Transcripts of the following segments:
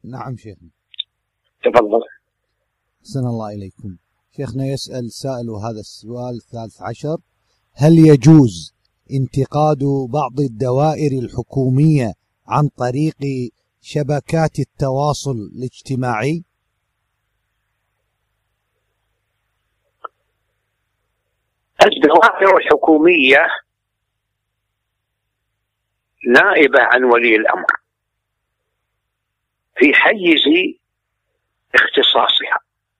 نعم شيخنا. تفضل. أحسن الله إليكم. شيخنا يسأل سائل هذا السؤال 13: هل يجوز انتقاد بعض الدوائر الحكومية عن طريق شبكات التواصل الاجتماعي؟ الدوائر الحكومية نائبة عن ولي الأمر في حيز اختصاصها،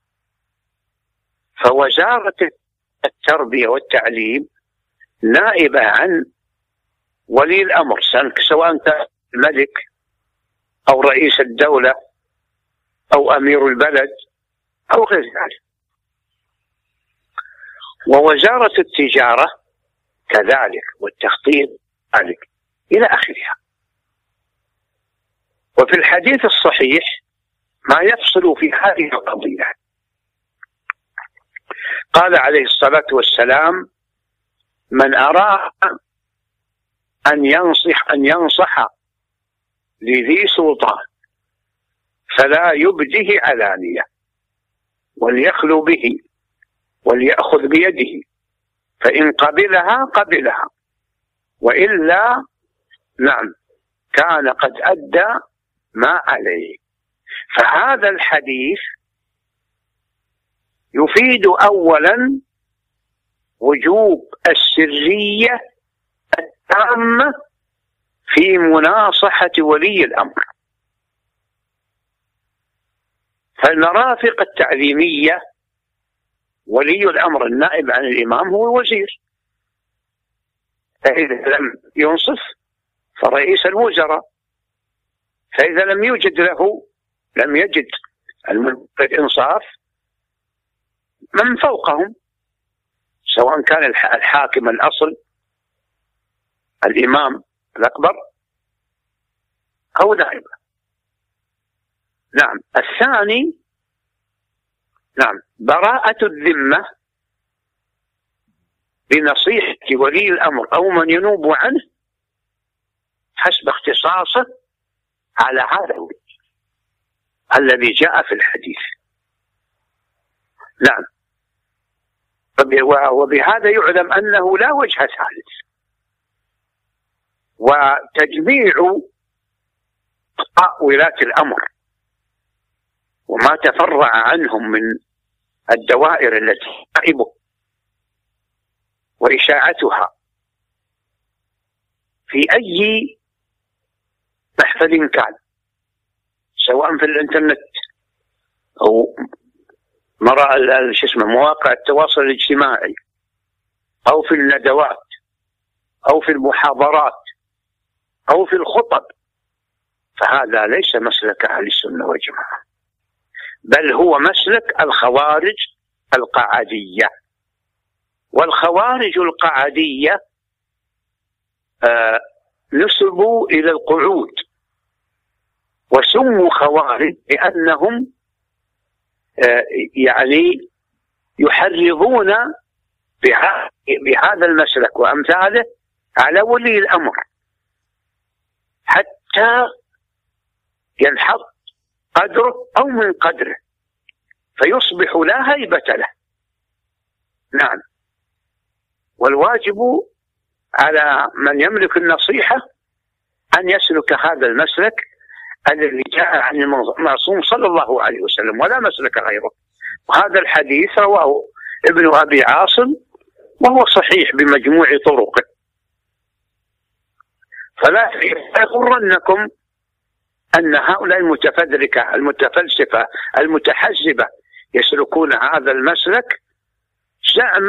فوزارة التربية والتعليم نائبة عن ولي الأمر، سواء كان الملك أو رئيس الدولة أو أمير البلد أو غير ذلك. ووزارة التجارة كذلك، والتخطيط ذلك إلى آخرها. وفي الحديث الصحيح ما يفصل في هذه القضية. قال عليه الصلاة والسلام: من أراد أن ينصح لذي سلطان فلا يبده علانية، وليخلو به وليأخذ بيده، فإن قبلها وإلا نعم كان قد أدى ما عليه. فهذا الحديث يفيد أولا وجوب السرية التامة في مناصحة ولي الأمر. فالمرافق التعليمية ولي الأمر النائب عن الإمام هو الوزير، فإذا لم ينصف فرئيس الوزراء، فإذا لم يجد الإنصاف من فوقهم، سواء كان الحاكم الأصل الإمام الأكبر أو نائبه. نعم. الثاني نعم براءة الذمة بنصيحة ولي الأمر أو من ينوب عنه حسب اختصاصه على هذا الوجه الذي جاء في الحديث. نعم. وبهذا يعلم أنه لا وجه ثالث. وتجميع ولاة الأمر وما تفرع عنهم من الدوائر التي تعبه وإشاعتها في أي محفل كان، سواء في الإنترنت أو مواقع التواصل الاجتماعي أو في الندوات أو في المحاضرات أو في الخطب، فهذا ليس مسلك أهل السنة والجماعة، بل هو مسلك الخوارج القعدية. والخوارج القعدية نسبوا إلى القعود وسموا خوارج لأنهم يعني يحرضون بهذا المسلك وأمثاله على ولي الأمر حتى ينحط قدره أو من قدره فيصبح لا هيبة له. نعم. والواجب على من يملك النصيحة أن يسلك هذا المسلك الذي جاء عن المعصوم صلى الله عليه وسلم ولا مسلك غيره. وهذا الحديث رواه ابن أبي عاصم وهو صحيح بمجموع طرقه. فلا يغرنكم أن هؤلاء المتفلسفة المتحزبة يسلكون هذا المسلك زعما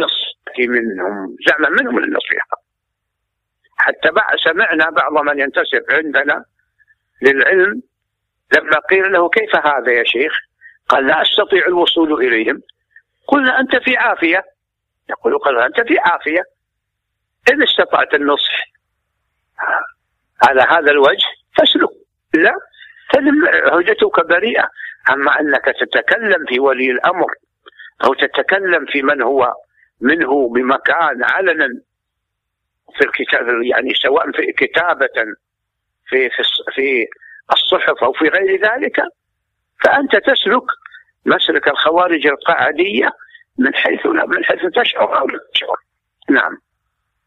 منهم للنصيحة. حتى سمعنا بعض من ينتسب عندنا للعلم لما قيل له: كيف هذا يا شيخ؟ قال: لا أستطيع الوصول إليهم. قلنا: أنت في عافية. يقول: قال: أنت في عافية إن استطعت النصح على هذا الوجه فاسلك، لا هجتك بريئة. أما أنك تتكلم في ولي الأمر أو تتكلم في من هو منه بمكان علنا في الكتاب، يعني سواء في كتابة في الصحف أو في غير ذلك، فأنت تسلك مسلك الخوارج القاعدية من حيث تشعر أو لا تشعر. نعم.